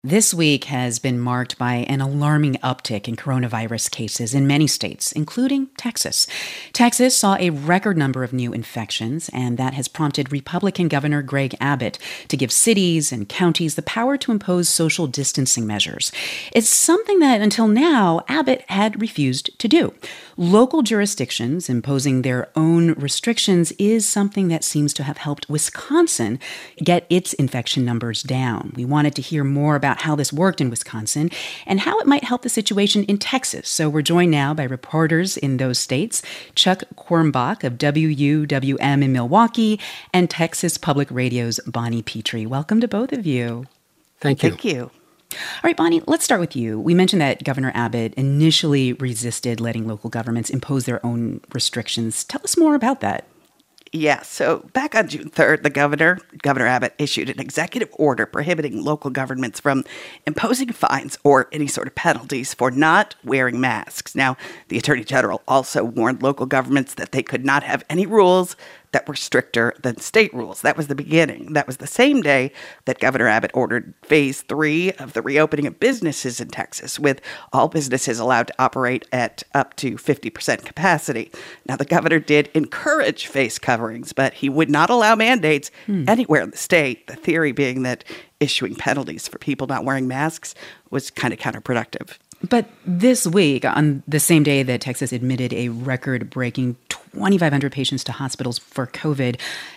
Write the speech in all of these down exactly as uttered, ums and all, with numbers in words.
This week has been marked by an alarming uptick in coronavirus cases in many states, including Texas. Texas saw a record number of new infections, and that has prompted Republican Governor Greg Abbott to give cities and counties the power to impose social distancing measures. It's something that, until now, Abbott had refused to do. Local jurisdictions imposing their own restrictions is something that seems to have helped Wisconsin get its infection numbers down. We wanted to hear more about how this worked in Wisconsin and how it might help the situation in Texas. So we're joined now by reporters in those states, Chuck Quirmbach of W U W M in Milwaukee and Texas Public Radio's Bonnie Petrie. Welcome to both of you. Thank you. Thank you. All right, Bonnie, let's start with you. We mentioned that Governor Abbott initially resisted letting local governments impose their own restrictions. Tell us more about that. Yeah, so back on June third, the governor, Governor Abbott, issued an executive order prohibiting local governments from imposing fines or any sort of penalties for not wearing masks. Now, the Attorney General also warned local governments that they could not have any rules that were stricter than state rules. That was the beginning. That was the same day that Governor Abbott ordered phase three of the reopening of businesses in Texas, with all businesses allowed to operate at up to fifty percent capacity. Now, the governor did encourage face coverings, but he would not allow mandates hmm. anywhere in the state, the theory being that issuing penalties for people not wearing masks was kind of counterproductive. But this week, on the same day that Texas admitted a record-breaking twenty-five hundred patients to hospitals for COVID,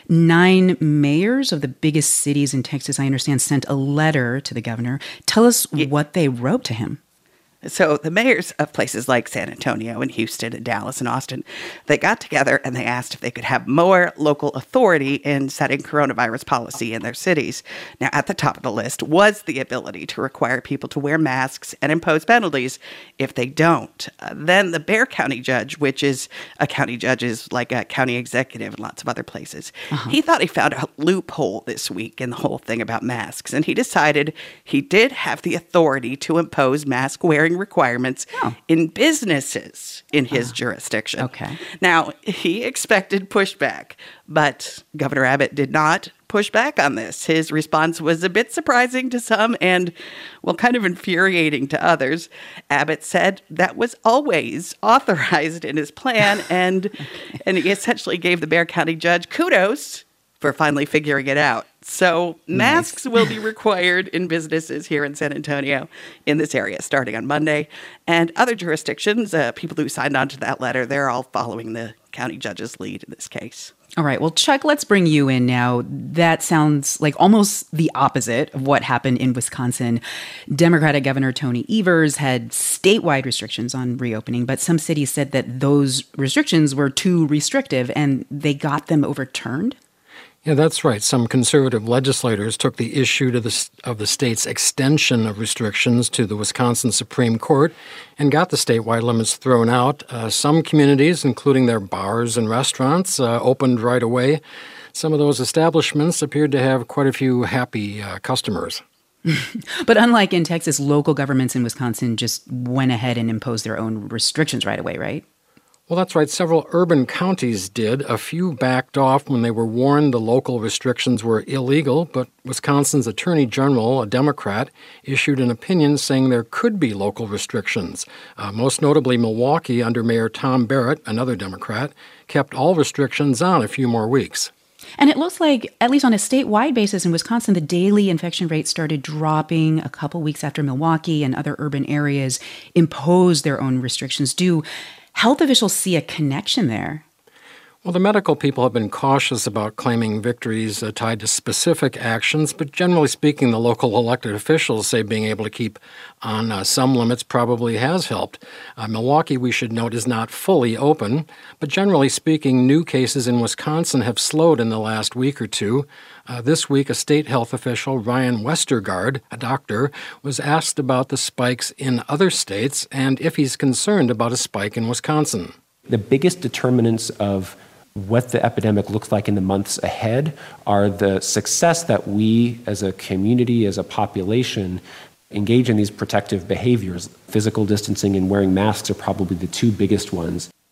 nine mayors of the biggest cities in Texas, I understand, sent a letter to the governor. Tell us yeah. what they wrote to him. So the mayors of places like San Antonio and Houston and Dallas and Austin, they got together and they asked if they could have more local authority in setting coronavirus policy in their cities. Now, at the top of the list was the ability to require people to wear masks and impose penalties if they don't. Uh, then the Bexar County judge, which is a county judge is like a county executive in lots of other places, uh-huh. he thought he found a loophole this week in the whole thing about masks. And he decided he did have the authority to impose mask wearing requirements oh. in businesses in his uh, jurisdiction. Okay. Now, he expected pushback, but Governor Abbott did not push back on this. His response was a bit surprising to some and, well, kind of infuriating to others. Abbott said that was always authorized in his plan, and and he essentially gave the Bexar County judge kudos for finally figuring it out. So masks nice. will be required in businesses here in San Antonio in this area starting on Monday. And other jurisdictions, uh, people who signed on to that letter, they're all following the county judge's lead in this case. All right. Well, Chuck, let's bring you in now. That sounds like almost the opposite of what happened in Wisconsin. Democratic Governor Tony Evers had statewide restrictions on reopening, but some cities said that those restrictions were too restrictive and they got them overturned. Yeah, that's right. Some conservative legislators took the issue to the, of the state's extension of restrictions to the Wisconsin Supreme Court and got the statewide limits thrown out. Uh, some communities, including their bars and restaurants, uh, opened right away. Some of those establishments appeared to have quite a few happy uh, customers. But unlike in Texas, local governments in Wisconsin just went ahead and imposed their own restrictions right away, right? Well, that's right. Several urban counties did. A few backed off when they were warned the local restrictions were illegal, but Wisconsin's Attorney General, a Democrat, issued an opinion saying there could be local restrictions. Uh, most notably, Milwaukee, under Mayor Tom Barrett, another Democrat, kept all restrictions on a few more weeks. And it looks like, at least on a statewide basis in Wisconsin, the daily infection rate started dropping a couple weeks after Milwaukee and other urban areas imposed their own restrictions. Do health officials see a connection there? Well, the medical people have been cautious about claiming victories uh, tied to specific actions, but generally speaking, the local elected officials say being able to keep on uh, some limits probably has helped. Uh, Milwaukee, we should note, is not fully open, but generally speaking, new cases in Wisconsin have slowed in the last week or two. Uh, this week, a state health official, Ryan Westergaard, a doctor, was asked about the spikes in other states and if he's concerned about a spike in Wisconsin. The biggest determinants of what the epidemic looks like in the months ahead are the success that we as a community, as a population, engage in these protective behaviors. Physical distancing and wearing masks are probably the two biggest ones.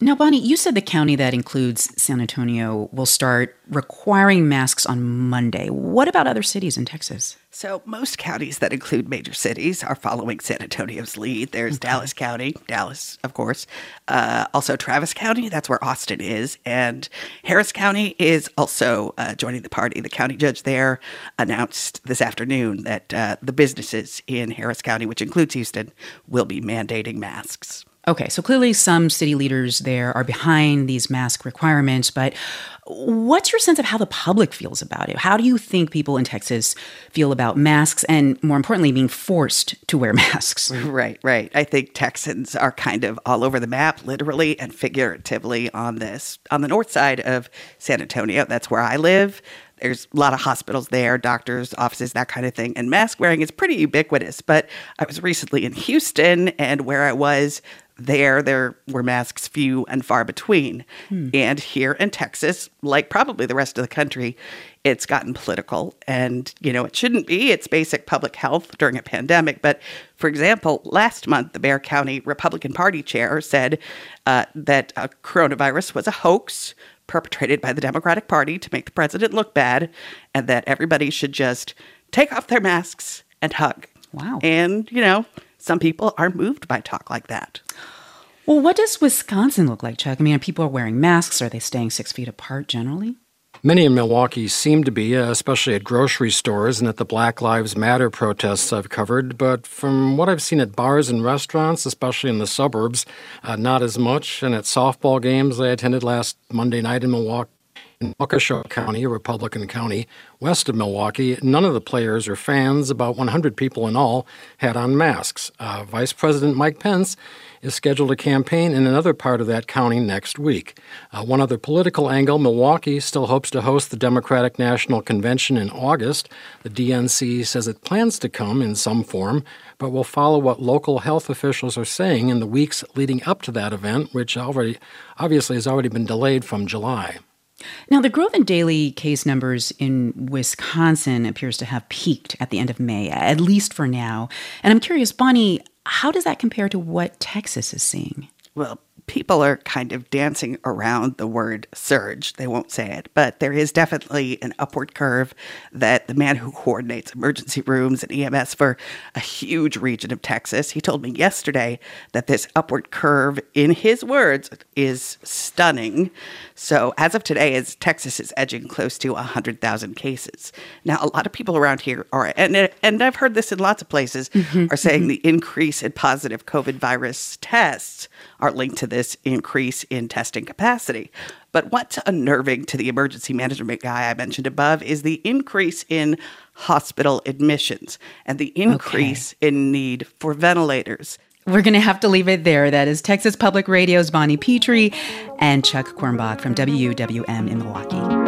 Now, Bonnie, you said the county that includes San Antonio will start requiring masks on Monday. What about other cities in Texas? So most counties that include major cities are following San Antonio's lead. There's okay. Dallas County, Dallas, of course. Uh, also Travis County, that's where Austin is. And Harris County is also uh, joining the party. The county judge there announced this afternoon that uh, the businesses in Harris County, which includes Houston, will be mandating masks. Okay, so clearly some city leaders there are behind these mask requirements, but what's your sense of how the public feels about it? How do you think people in Texas feel about masks and, more importantly, being forced to wear masks? Right, right. I think Texans are kind of all over the map, literally and figuratively, on this. On the north side of San Antonio, that's where I live. There's a lot of hospitals there, doctors, offices, that kind of thing. And mask wearing is pretty ubiquitous. But I was recently in Houston, and where I was there, there were masks few and far between. Hmm. And here in Texas, like probably the rest of the country, it's gotten political. And, you know, it shouldn't be. It's basic public health during a pandemic. But, for example, last month, the Bexar County Republican Party chair said uh, that uh, coronavirus was a hoax perpetrated by the Democratic Party to make the president look bad, and that everybody should just take off their masks and hug. Wow. And, you know, some people are moved by talk like that. Well, what does Wisconsin look like, Chuck? I mean, are people wearing masks? Are they staying six feet apart generally? Many in Milwaukee seem to be, uh, especially at grocery stores and at the Black Lives Matter protests I've covered. But from what I've seen at bars and restaurants, especially in the suburbs, uh, not as much. And at softball games I attended last Monday night in Milwaukee, in Waukesha County, a Republican county west of Milwaukee, none of the players or fans, about one hundred people in all, had on masks. Uh, Vice President Mike Pence is scheduled to campaign in another part of that county next week. Uh, one other political angle, Milwaukee still hopes to host the Democratic National Convention in August. The D N C says it plans to come in some form, but will follow what local health officials are saying in the weeks leading up to that event, which already obviously has already been delayed from July. Now, the growth in daily case numbers in Wisconsin appears to have peaked at the end of May, at least for now. And I'm curious, Bonnie, how does that compare to what Texas is seeing? Well, people are kind of dancing around the word surge. They won't say it, but there is definitely an upward curve that the man who coordinates emergency rooms and E M S for a huge region of Texas, he told me yesterday that this upward curve, in his words, is stunning. So as of today, as Texas is edging close to one hundred thousand cases. Now, a lot of people around here are, and, and I've heard this in lots of places, mm-hmm, are saying mm-hmm. the increase in positive COVID virus tests are linked to this increase in testing capacity. But what's unnerving to the emergency management guy I mentioned above is the increase in hospital admissions and the increase okay. in need for ventilators. We're going to have to leave it there. That is Texas Public Radio's Bonnie Petrie and Chuck Quirmbach from W W M in Milwaukee.